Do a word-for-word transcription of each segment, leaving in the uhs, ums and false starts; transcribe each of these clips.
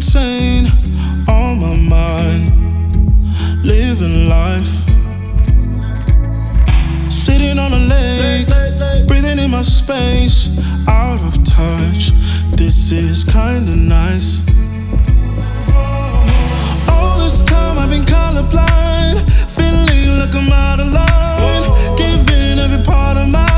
insane on my mind, living life, sitting on a lake, breathing in my space, out of touch. This is kinda nice. All this time I've been colorblind, feeling like I'm out of line, giving every part of my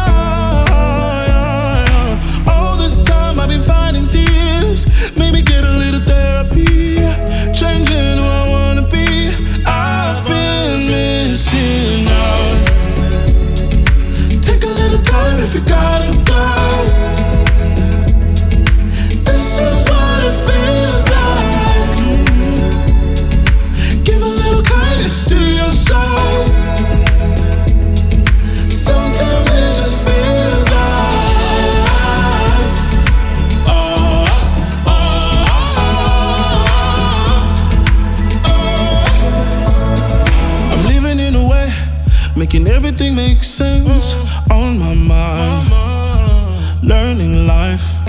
life. All this time I've been fighting tears, maybe get a little therapy, changing who I wanna be. I've been missing out. Take a little time if you gotta go. This is what it feels like. Give a little kindness to your soul. Sometimes it just feels like, oh, oh, oh, oh. I'm living in a way, making everything make sense on my mind, learning life.